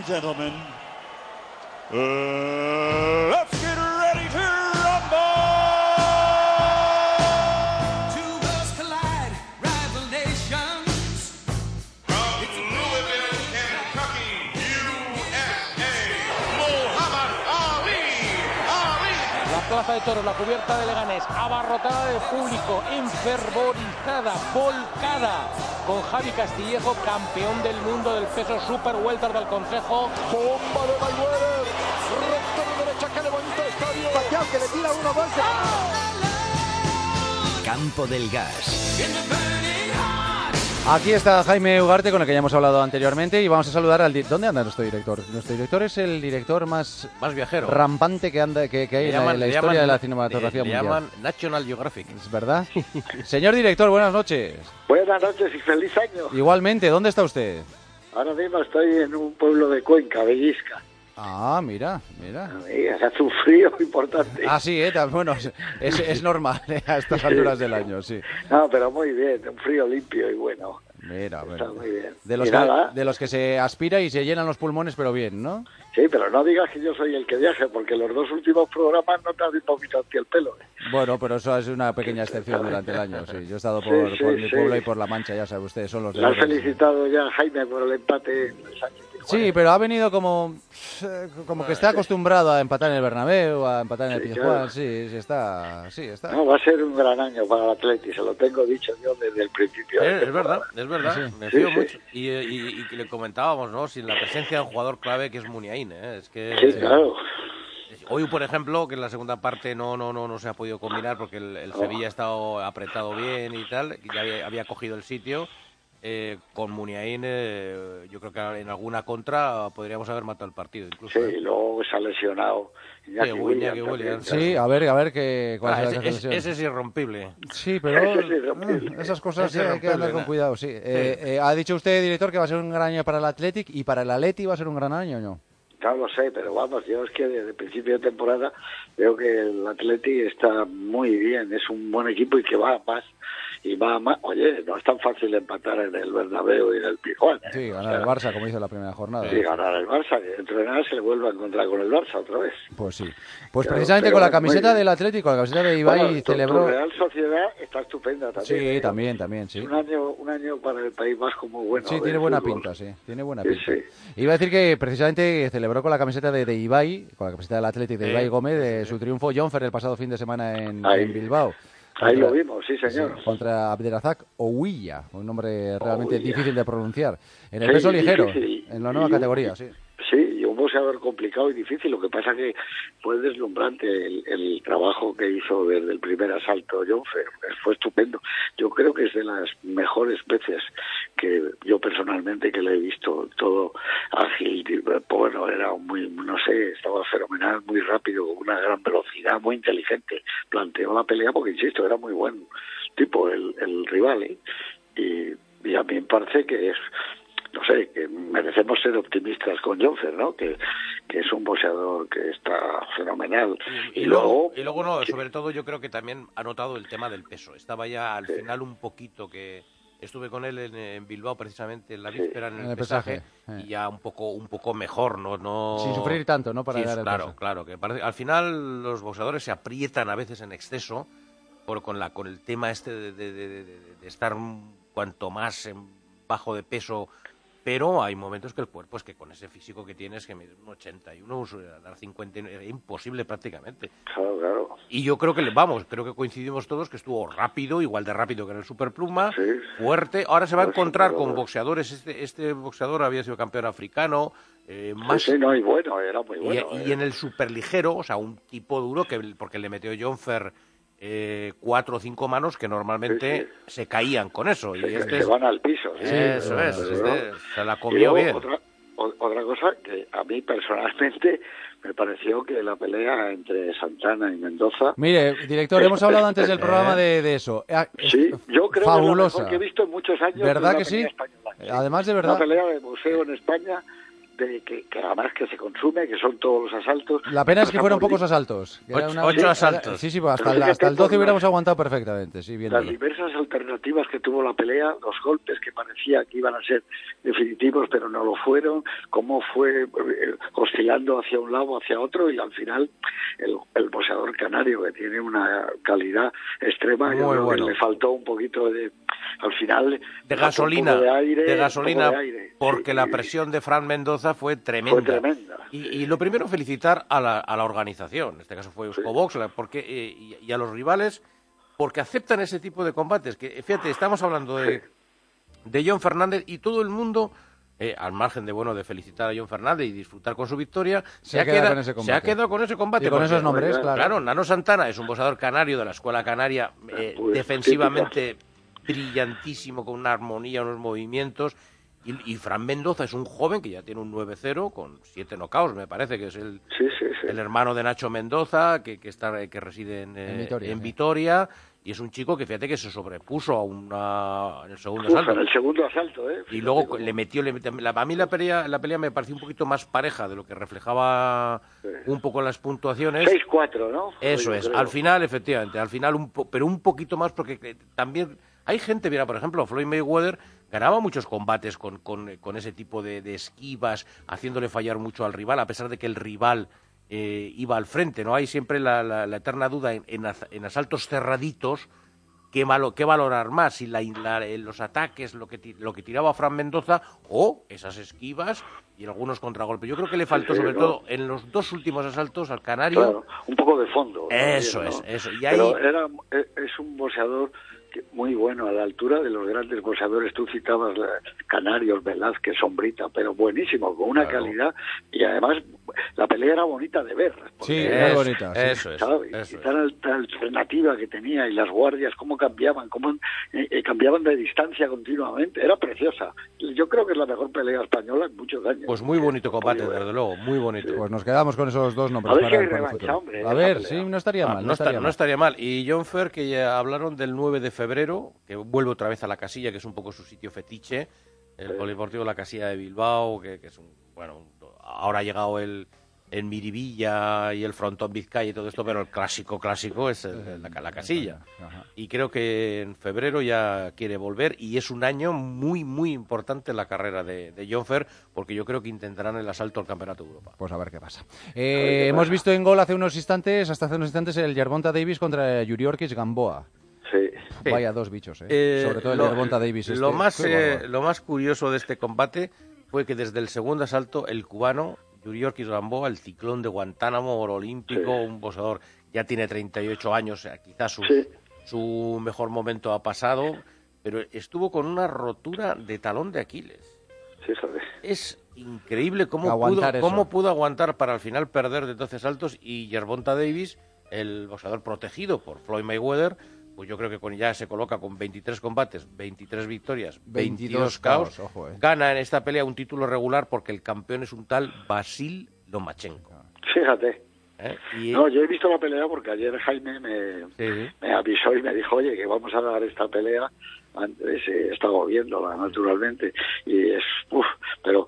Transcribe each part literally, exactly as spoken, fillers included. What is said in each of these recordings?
and gentlemen, uh, let's get ready to rumble! Two worlds collide, rival nations. From Louisville, Kentucky, U S A, Muhammad Ali. Ali. La plaza de toros, la cubierta de Leganés, abarrotada de público, enfervorizada, volcada, con Javi Castillejo, campeón del mundo del peso super welter del Consejo. Bomba de Mayweather, recta de derecha que levanta el estadio. Pacquiao que le tira uno más. Campo del Gas. Aquí está Jaime Ugarte, con el que ya hemos hablado anteriormente, y vamos a saludar al... Di- ¿Dónde anda nuestro director? Nuestro director es el director más, más viajero, rampante que anda que, que hay le en la, llaman, en la le historia llaman, de la cinematografía le, mundial. Le llaman National Geographic. ¿Es verdad? Señor director, buenas noches. Buenas noches y feliz año. Igualmente, ¿dónde está usted? Ahora mismo estoy en un pueblo de Cuenca, Bellisca. Ah, mira, mira. Amiga, se hace un frío importante. Ah, sí, ¿eh? Bueno, es, es normal ¿eh? A estas alturas del año, sí. No, pero muy bien, un frío limpio y bueno. Mira, Está bueno. muy bien. De los, Y que, nada. de los que se aspira y se llenan los pulmones, pero bien, ¿no? Sí, pero no digas que yo soy el que viaje, porque los dos últimos programas no te has visto a ti el pelo. ¿eh? Bueno, pero eso es una pequeña excepción durante el año, sí. Yo he estado por, Sí, sí, por mi sí. pueblo y por La Mancha, ya sabe usted, son los de Le has orden. felicitado ya a Jaime por el empate en el Sánchez Pizjuán. Sí, pero ha venido como eh, como que está acostumbrado a empatar en el Bernabéu, a empatar en el Sí, Pizjuán, claro. sí, sí está, sí está. No, va a ser un gran año para el Atleti, se lo tengo dicho yo desde el principio. Eh, es verdad, es verdad, Sí. me Sí, fío sí. mucho. Y, eh, y, y que le comentábamos, ¿no? Sin la presencia de un jugador clave que es Muniain, ¿eh? Es que... Sí, claro. Hoy, por ejemplo, que en la segunda parte no no no no se ha podido combinar porque el, el Sevilla ha estado apretado bien y tal, y ya había, había cogido el sitio. Eh, con Muniain, eh, yo creo que en alguna contra podríamos haber matado el partido, incluso. Sí, ¿eh? luego se ha lesionado Iñaki Sí, Williams. Iñaki Williams. también, Sí, a ver, a ver qué cuál Ah, es ese, la ese- canción. ese es irrompible. Sí, pero Ese es irrompible. eh, esas cosas Es sí, hay que irrompible, andar con ¿no? cuidado, sí. Eh, eh, ha dicho usted, director, que va a ser un gran año para el Athletic, y para el Atleti va a ser un gran año, ¿no? No lo sé, pero vamos, yo es que desde el principio de temporada veo que el Atleti está muy bien, es un buen equipo y que va más y va más. Oye, no es tan fácil empatar en el Bernabéu y en el Pizjuán. ¿eh? Sí, O ganar el sea, Barça, como hizo la primera jornada. Sí, ganar el Barça, que entrenar se le vuelve a encontrar con el Barça otra vez. Pues sí. Pues Claro, precisamente pero con la muy camiseta bien. del Atlético, la camiseta de Ibai, Bueno, tu- tu celebró... Real Sociedad está estupenda también. Sí, ¿eh? también, también, sí. Es un año, un año para el País Vasco muy bueno. Sí, del tiene buena fútbol. pinta, sí, tiene buena Sí, pinta. sí. Iba a decir que precisamente celebró con la camiseta de, de Ibai, con la camiseta del Atlético de Sí, Ibai Gómez, de sí, su triunfo Jonfer el pasado fin de semana en, Ahí. en Bilbao. Ahí Contra- lo vimos, sí, señor. sí, contra Abderrazak Ouilla, un nombre realmente Ouilla. difícil de pronunciar. En el Sí, peso ligero, difícil. en la nueva Y un- categoría, sí. Sí, y un boxeador complicado y difícil. Lo que pasa que fue deslumbrante el, el trabajo que hizo desde el primer asalto Jonfer. Fue estupendo. Yo creo que es de las mejores veces que yo personalmente que le he visto. Todo ágil, y, bueno, era muy, no sé, estaba fenomenal, muy rápido, con una gran velocidad, muy inteligente. Planteó la pelea porque, insisto, era muy buen tipo el, el rival, ¿eh? Y, y a mí me parece que es... No sé, que merecemos ser optimistas con Jonfer, ¿no? Que, que es un boxeador que está fenomenal. Y, y luego, y luego no, sobre todo yo creo que también ha notado el tema del peso. Estaba ya al Sí. final un poquito que estuve con él en, en Bilbao precisamente en la Sí. víspera en el, En el pesaje, pesaje, eh. y ya un poco un poco mejor, no no Sin sufrir tanto, ¿no? Para Sí, ganar el claro, peso. claro, que parece, al final los boxeadores se aprietan a veces en exceso por con la con el tema este de, de, de, de, de estar un- cuanto más en bajo de peso. Pero hay momentos que el cuerpo es que con ese físico que tienes, que mide un ochenta y uno, dar cincuenta, era imposible prácticamente. Claro, claro. Y yo creo que, le vamos, creo que coincidimos todos que estuvo rápido, igual de rápido que en el Superpluma, Sí. fuerte. Ahora se va a Pues, encontrar pero- con boxeadores, este, este boxeador había sido campeón africano, eh, Sí, más... sí, no, y bueno, era muy y, bueno. y ¿eh? en el superligero, o sea, un tipo duro, que porque le metió Jonfer eh, cuatro o cinco manos que normalmente Sí, se caían con eso. Y se, este se es- van al piso. ¿sí? eso es, Pero, este se la y comió luego, bien. Otra, o- otra cosa que a mí personalmente me pareció que la pelea entre Santana y Mendoza... Mire, director, Es- hemos hablado es- antes del eh, programa de, de eso. Eh, es Sí, yo creo que es la fabulosa. mejor que he visto en muchos años. ¿Verdad de una que sí? pelea española. Además de Una verdad. pelea de boxeo en España de que, que además que se consume, que son todos los asaltos. La pena es que fueron por pocos asaltos. Que era Ocho, una- ocho sí, asaltos. Sí, sí, pues hasta, Pero el, fíjate hasta el doce por hubiéramos las- aguantado perfectamente, sí, Las viéndolo. diversas alternativas que tuvo la pelea, los golpes que parecía que iban a ser definitivos, pero no lo fueron, cómo fue eh, oscilando hacia un lado, hacia otro, y al final el, el boxeador canario, que tiene una calidad extrema, yo Muy creo bueno. que le faltó un poquito de, al final, De le faltó un gasolina, poco de, aire, de un gasolina, poco de aire. porque Sí, la y- presión de Fran Mendoza fue tremenda. Fue tremenda. Y, y lo primero, felicitar a la, a la organización, en este caso fue Euskobox, la- porque, eh, y, y a los rivales, porque aceptan ese tipo de combates. Que fíjate, estamos hablando de, de John Fernández y todo el mundo, eh, al margen de bueno de felicitar a John Fernández y disfrutar con su victoria, Se ha quedado con ese se ha combate. quedado con ese combate. Y con porque- esos nombres, claro. Claro, Nano Santana es un boxeador canario de la escuela canaria, eh, Pues, defensivamente brillantísimo, con una armonía, unos movimientos. Y, y Fran Mendoza es un joven que ya tiene un nueve cero con siete knockouts, me parece que es el, Sí, sí, sí. el hermano de Nacho Mendoza, que, que, está, que reside en, eh, En Vitoria, en sí. Vitoria, y es un chico que fíjate que se sobrepuso a una, en el segundo Uf, asalto. en el segundo asalto, ¿eh? Y Fíjate luego cómo- le metió, le metió- la, a mí la pelea, la pelea me pareció un poquito más pareja de lo que reflejaba un poco las puntuaciones. seis cuatro, ¿no? Eso Yo es, creo. al final, efectivamente, al final, un po- pero un poquito más porque eh, también hay gente, mira, por ejemplo, Floyd Mayweather ganaba muchos combates con, con, con ese tipo de, de esquivas, haciéndole fallar mucho al rival, a pesar de que el rival eh, iba al frente, ¿no? Hay siempre la, la- la eterna duda en, en az- en asaltos cerraditos, qué, malo, qué valorar más, si la, la- eh, los ataques, lo que, ti- lo que tiraba Fran Mendoza, o esas esquivas y algunos contragolpes. Yo creo que le faltó, sí, sobre ¿no? todo, en los dos últimos asaltos al Canario. Claro, un poco de fondo. ¿no? Eso Bien, es, ¿no? eso. Y Pero ahí- era, es es un boxeador que- muy bueno, a la altura de los grandes boxeadores. Tú citabas la- Canarios, Velázquez, Sombrita, pero buenísimo, con una Claro. calidad. Y además, la pelea era bonita de ver. porque Sí, era- muy Eso, bonita, sí. eso es, ¿sabes? eso Y es. tan al- tan alternativa que tenía, y las guardias, cómo cambiaban, cómo eh, eh, cambiaban de distancia continuamente. Era preciosa. Yo creo que es la mejor pelea española en muchos años. Pues muy bonito combate, Muy bueno. desde luego, muy bonito. Pues nos quedamos con esos dos nombres A ver para, si hay para el revancha, futuro. hombre, A esa ver, pelea. sí, no estaría Ah, mal. no, No, está- estaría no mal. estaría mal. Y John Fer, que ya hablaron del nueve de febrero, que vuelve otra vez a la Casilla, que es un poco su sitio fetiche, el Polideportivo La Casilla de Bilbao, que, que es un, bueno, un- ahora ha llegado el, el Miribilla y el Frontón Vizcaya y todo esto, pero el clásico clásico es el- la, la Casilla. Ajá. Y creo que en febrero ya quiere volver y es un año muy, muy importante en la carrera de, de John Fer, porque yo creo que intentarán el asalto al Campeonato de Europa. Pues a ver qué pasa. Eh, hemos visto en gol hace unos instantes, hasta hace unos instantes, el Gervonta Davis contra Yuriorkis Gamboa. Sí. Sí. Vaya dos bichos, ¿eh? Eh, Sobre todo el lo- Gervonta Davis. Lo, este. más, Qué eh, bárbaro. lo más curioso de este combate fue que desde el segundo asalto, el cubano, Yuriorkis Gamboa, el ciclón de Guantánamo, oro olímpico, Sí. un boxeador, ya tiene treinta y ocho años, eh, quizás su, Sí. su mejor momento ha pasado, pero estuvo con una rotura de talón de Aquiles. Fíjate. Es increíble cómo pudo, Aguantar eso. cómo pudo aguantar para al final perder de doce saltos, y Gervonta Davis, el boxeador protegido por Floyd Mayweather, pues yo creo que con, ya se coloca con veintitrés combates, veintitrés victorias, veintidós caos, ojo, eh. gana en esta pelea un título regular porque el campeón es un tal Vasil Lomachenko. Fíjate. ¿eh? Y, No, yo he visto la pelea porque ayer Jaime me, sí, sí. me avisó y me dijo, oye, que vamos a dar esta pelea. Antes eh, he estado viéndola, naturalmente, y es, uf, pero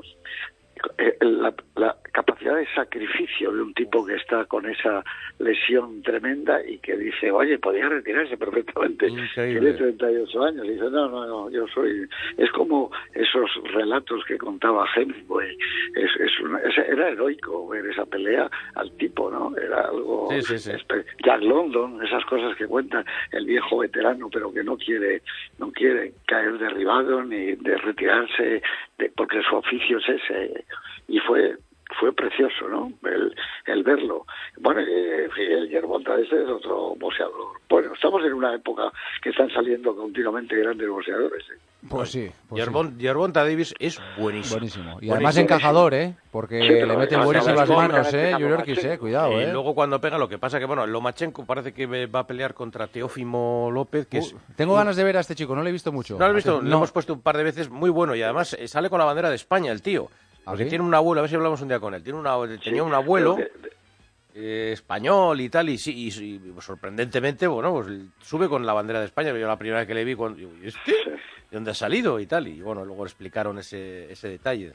eh, la, la capacidad de sacrificio de un tipo que está con esa lesión tremenda y que dice, oye, podía retirarse perfectamente, Increíble. tiene treinta y ocho años, y dice, no, no, no, yo soy... Es como esos relatos que contaba Hemingway, es, es una- es- era heroico ver esa pelea al tipo, ¿no? Era algo... Sí, sí, sí. espe- Jack London, esas cosas que cuenta el viejo veterano, pero que no quiere no quiere caer derribado ni de retirarse, de, porque su oficio es ese, y fue fue precioso, ¿no? El, el verlo. Bueno, eh, el Gervonta ese es otro boxeador. Bueno, estamos en una época que están saliendo continuamente grandes boxeadores. ¿eh? Pues sí. Pues sí. Gervon- Gervonta Davis es buenísimo. Buenísimo. Y Buenísimo. además encajador, ¿eh? Porque Sí, le pero meten además, buenísimas además, manos, con ¿eh? Lomachenko. Yuriorkis, ¿eh? Cuidado, Y ¿eh? luego cuando pega, lo que pasa que, bueno, Lomachenko parece que va a pelear contra Teófimo López, que es... Uh, tengo ganas de ver a este chico, no lo he visto mucho. ¿No lo has visto? Hace- Lo hemos puesto un par de veces, muy bueno, y además eh, sale con la bandera de España el tío. ¿Ah, Porque sí? tiene un abuelo, a ver si hablamos un día con él, tiene una, tenía Sí, un abuelo de- de- eh, español y tal, y sí, y, y, pues, sorprendentemente, bueno, pues sube con la bandera de España. Yo la primera vez que le vi, cuando, digo, ¿y este? ¿De dónde ha salido? Y tal, y bueno, luego explicaron ese, ese detalle.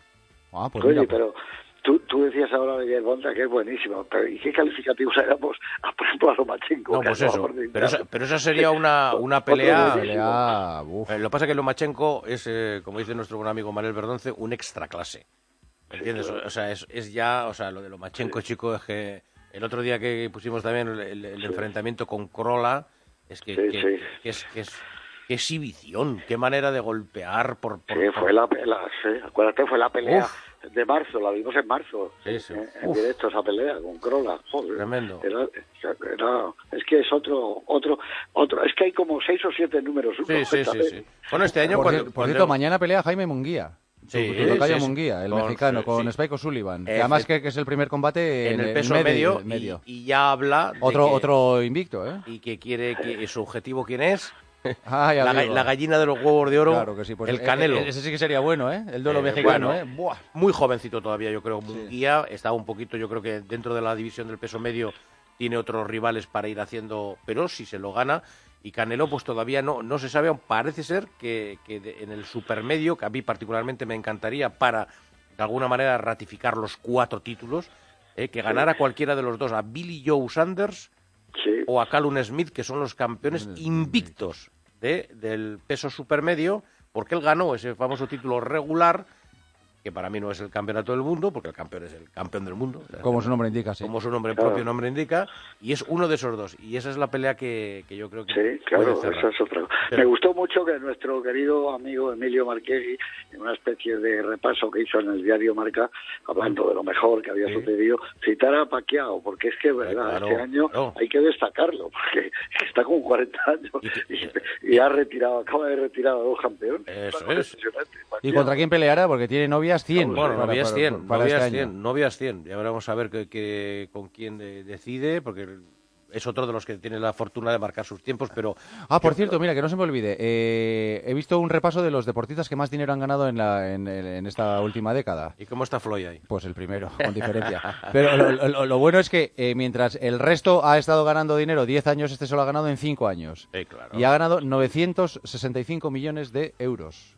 Ah, pues Oye, mira, pero tú, tú decías ahora de Yerbonta que es buenísimo, pero ¿y qué calificativos éramos, a, por ejemplo, a Lomachenko? No, que pues acabamos eso. de Pero invitar? esa, pero esa sería una, una Otro pelea... buenísimo. pelea, uf. Eh, lo que pasa es que Lomachenko es, eh, como dice nuestro buen amigo Manuel Verdonce, un extra clase. ¿Entiendes? Sí, claro. O sea, es, es ya, o sea, lo de Lomachenko, Sí. chico, es que el otro día que pusimos también el, el- el Sí. enfrentamiento con Krola, es que, Sí, que- sí. que es, que es qué exhibición, qué manera de golpear por... por- Sí, por- fue la pelea, sí, acuérdate, fue la pelea Uf. de marzo, la vimos en marzo, Sí, sí. eh, en Uf. directo esa pelea con Krola, joder. Tremendo. Era, era- es que es otro, otro, otro, es que hay como seis o siete números uno. Sí, sí, sí, sí. Bueno, este año Por, cuando... cier- por cuando- cierto, mañana pelea Jaime Munguía. Sí, tu, tu tocayo sí, sí. Munguía, el Con- mexicano, sí, con sí. Spike O'Sullivan. Que Efe- además que, que es el primer combate en el peso medio, medio. Y, y ya habla de Otro, que- otro invicto, ¿eh? y que quiere que su objetivo quién es Ah, ya la, ga- digo. la gallina de los huevos de oro, Claro que sí. Pues el e- Canelo. e- ese sí que sería bueno, ¿eh? El duelo Eh, mexicano, bueno. ¿eh? Buah. Muy jovencito todavía, yo creo. Munguía estaba un poquito, yo creo que dentro de la división del peso medio tiene otros rivales para ir haciendo, pero si se lo gana. Y Canelo, pues todavía no, no se sabe, parece ser que, que de- en el supermedio, que a mí particularmente me encantaría para, de alguna manera, ratificar los cuatro títulos, eh, que ganara cualquiera de los dos, a Billy Joe Sanders Sí. o a Callum Smith, que son los campeones invictos de, del peso supermedio, porque él ganó ese famoso título regular, que para mí no es el campeonato del mundo, porque el campeón es el campeón del mundo. O sea, Como su nombre indica, sí. como su nombre, Claro. propio nombre indica, y es uno de esos dos. Y esa es la pelea que, que yo creo que Sí, puede claro, cerrar. eso es otra cosa. Pero- Me gustó mucho que nuestro querido amigo Emilio Marchesi, en una especie de repaso que hizo en el diario Marca, hablando de lo mejor que había Sí. sucedido, citara a Pacquiao, porque es que, verdad, claro, este año claro. hay que destacarlo, porque está con cuarenta años Y que- y, y ha retirado, acaba de retirar a dos campeones. Eso Una cosa es. impresionante, ¿Y Pacquiao. contra quién peleará? Porque tiene novias cien. Bueno, para- novias para- cien, para novias este año. cien, novias cien. Ya veremos a ver que, que- con quién de- decide, porque es otro de los que tiene la fortuna de marcar sus tiempos, pero... Ah, por cierto, mira, que no se me olvide. eh, he visto un repaso de los deportistas que más dinero han ganado en, la, en, en esta última década. ¿Y cómo está Floyd ahí? Pues el primero, con diferencia. Pero lo, lo- lo bueno es que eh, mientras el resto ha estado ganando dinero diez años, este solo ha ganado en cinco años. Sí, claro. Y ha ganado novecientos sesenta y cinco millones de euros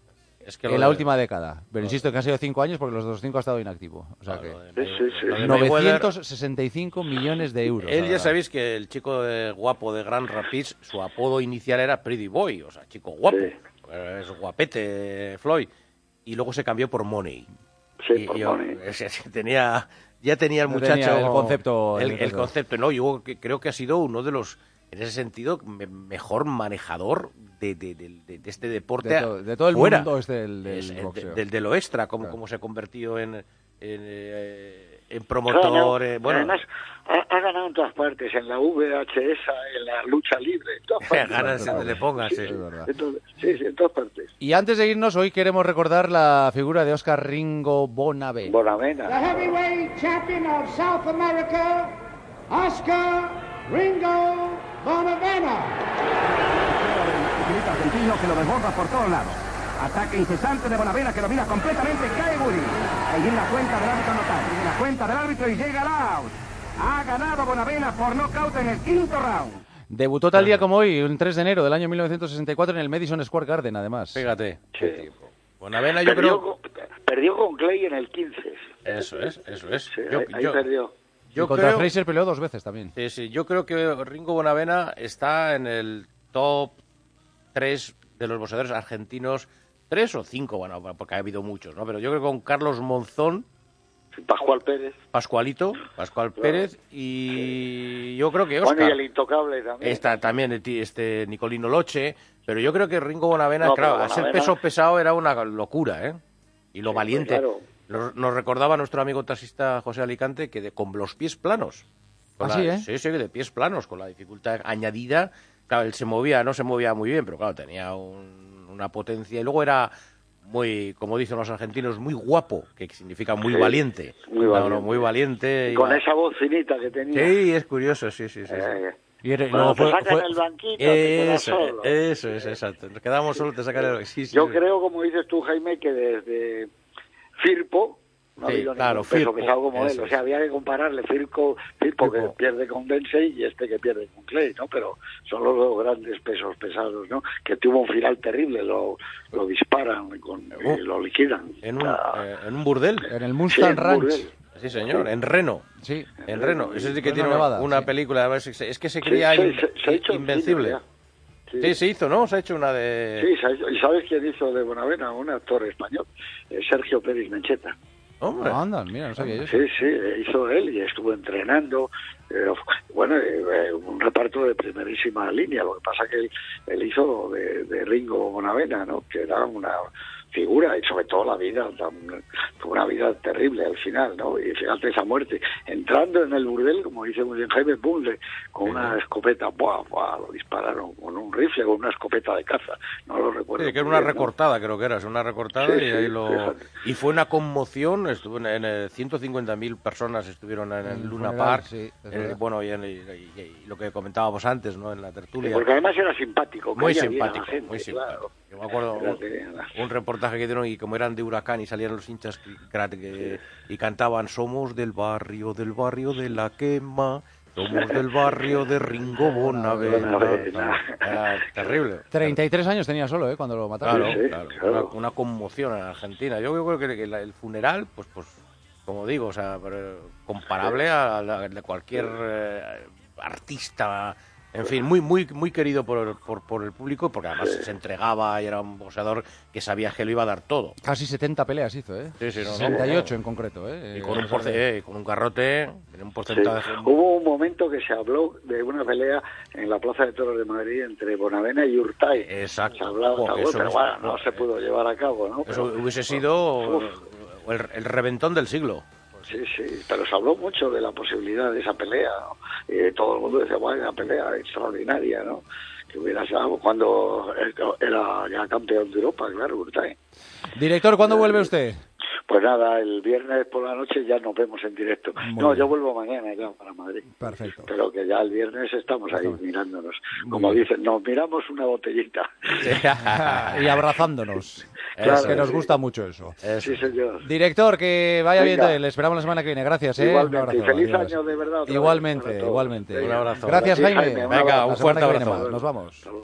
Es que lo en la de- última década. Pero insisto que han sido cinco años porque los otros cinco ha estado inactivo. O sea lo que de- Sí, sí, sí. lo de Mayweather- novecientos sesenta y cinco millones de euros. Él ha ya ganado. sabéis que el chico de guapo de Grand Rapids, su apodo inicial era Pretty Boy, o sea, chico guapo. Sí. Eh, Es guapete, Floyd. Y luego se cambió por Money. Sí, Y- por y- Money. o sea, tenía, ya tenía el Ya muchacho... tenía el concepto- El, el el concepto. concepto, ¿no? Yo que- creo que ha sido uno de los, en ese sentido, me- mejor manejador de, de- de- de- de este deporte De to- de todo el fuera. mundo este del- del Es, eh, de- boxeo. del- de lo extra, como, Claro. como se ha convertido en, en, eh, en Claro, promotor. eh, bueno, Además, ha, ha ganado en todas partes, en la V H S, en la lucha libre, en todas partes. ganas donde le pongas. Sí, sí. Es verdad. Entonces, sí, sí, en todas partes. Y antes de irnos, hoy queremos recordar la figura de Oscar Ringo Bonavena. Bonavena. The heavyweight champion of South America, Oscar Ringo Bonavena. El piloto argentino que lo desborda por todos lados. Ataque incesante de Bonavena que domina completamente, cae Woody. Ahí viene la cuenta del árbitro notable. Viene la cuenta del árbitro y llega el out. Ha ganado Bonavena por nocaut en el quinto round. Debutó tal día como hoy, un tres de enero del año mil novecientos sesenta y cuatro en el Madison Square Garden, además. Fíjate. Sí. Bonavena yo Perdió, creo... con, perdió con Clay en el quince. Eso es, eso es. Sí, yo, ahí, ahí yo- perdió. yo y contra creo... Fraser peleó dos veces también. Sí, sí, yo creo que Ringo Bonavena está en el top tres de los boxeadores argentinos, tres o cinco, bueno, porque ha habido muchos, ¿no? Pero yo creo que con Carlos Monzón, Pascual Pérez. Pascualito, Pascual Claro. Pérez, y yo creo que Bueno, y Oscar. el intocable también. Está también el ti- este Nicolino Loche, pero yo creo que Ringo Bonavena, No, claro, pero al ser Bonavena- peso pesado era una locura, ¿eh? Y lo Sí, valiente. claro. Nos, nos recordaba nuestro amigo taxista José Alicante que de, con los pies planos. Con ¿Ah, la- sí, eh? Sí, sí, de pies planos, con la dificultad añadida. Claro, él se movía, no se movía muy bien, pero claro, tenía un- una potencia. Y luego era muy, como dicen los argentinos, muy guapo, que significa muy Sí, valiente. muy No, valiente. no, muy valiente. Y con iba- esa voz finita que tenía. Sí, es curioso, sí, sí, sí. sí. Eh, Y era- y cuando luego te fue- sacan fue- el banquito, te quedas Eso, solo. eso es, exacto. Nos quedamos solos, te sacan el... Sí, sí, Yo sí. creo, como dices tú, Jaime, que desde Firpo No sí, ha habido claro, ningún peso Firpo, pesado como él. O sea, había que compararle Firpo, Firpo que pierde con Dempsey y este que pierde con Clay, ¿no? Pero son los dos grandes pesos pesados, ¿no? Que tuvo un final terrible, lo, lo disparan con, y lo liquidan. En un, eh, en un burdel. En el Mustang Sí, Ranch. burdel. Sí, señor, en Reno. Sí. En Reno. Ese sí que Reno, tiene Nevada, una sí. película, además, es que se Sí, creía sí, in- se, se ha hecho invencible. cine, ya. Sí, se hizo, ¿no? Se ha hecho una de... Sí, se ha hecho. ¿Y sabes quién hizo de Bonavena? Un actor español, eh, Sergio Pérez Mencheta. Hombre. Ah, anda, mira, no sabía yo. Sí, sí, hizo él y estuvo entrenando. Eh, bueno, eh, un reparto de primerísima línea. Lo que pasa que él, él hizo de, de Ringo Bonavena, ¿no? Que era una figura y sobre todo la vida, tan- fue una vida terrible al final, ¿no? Y fíjate esa muerte, entrando en el burdel, como dice muy bien Jaime Bunle, con una escopeta, ¡buah, buah! Lo dispararon con un rifle, con una escopeta de caza, no lo recuerdo. Sí, que era muy una bien, ¿no? recortada, creo que era, es una recortada Sí, y ahí sí, lo... fíjate. Y fue una conmoción, estuvo en, en eh, ciento cincuenta mil personas estuvieron en el el Luna funeral, Park, sí, es eh, verdad. bueno, y, en- y- y- y lo que comentábamos antes, ¿no? En la Sí, tertulia. porque además era simpático, Muy caía bien a la simpático, gente, muy simpático. claro. Yo me acuerdo Era un, que- un reportaje que dieron y como eran de Huracán y salían los hinchas que- que- y cantaban "Somos del barrio, del barrio de la quema, somos del barrio de Ringo Bonavena". Bonavena. Era terrible. treinta y tres años tenía solo, ¿eh? Cuando lo mataron. Claro, Sí, claro, claro. Una, una conmoción en Argentina. Yo creo que el, el funeral, pues, pues, como digo, o sea, pero comparable a la de cualquier eh, artista, en fin, muy, muy, muy querido por, por, por el público, porque además se entregaba y era un boxeador que sabía que lo iba a dar todo. Casi setenta peleas hizo, ¿eh? Sí, sí, no, no, sesenta y ocho no. en concreto, ¿eh? Y con un, Eh, porce- eh, con un garrote, en un Sí. porcentaje. Hubo un momento que se habló de una pelea en la Plaza de Toros de Madrid entre Bonavena y Urtay. Exacto. Se hablaba, Jo, se habló, eso pero es- bueno, no se pudo llevar a cabo, ¿no? Eso Pero- hubiese sido Uf. el, el reventón del siglo. Sí, sí, pero se habló mucho de la posibilidad de esa pelea, ¿no? Y todo el mundo decía, bueno, una pelea extraordinaria, ¿no? Que hubiera sido cuando él era ya campeón de Europa, claro, Urtay. Director, ¿cuándo vuelve usted? Pues nada, el viernes por la noche ya nos vemos en directo. Muy no, bien. yo vuelvo mañana ya para Madrid. Perfecto. Pero que ya el viernes estamos ahí Estamos. mirándonos. Muy Como bien. dicen, nos miramos una botellita. Y abrazándonos. Claro, que nos sí. gusta mucho eso. Sí, señor. Director, que vaya Venga. bien. Le esperamos la semana que viene. Gracias, ¿eh? Igualmente. Un abrazo. Y feliz Adiós. año de verdad. otra vez Igualmente, para todos. igualmente. Venga. Un abrazo. Gracias, Sí, Jaime. Jaime, un Venga, abrazo. un La semana fuerte que viene abrazo. más. Nos vamos.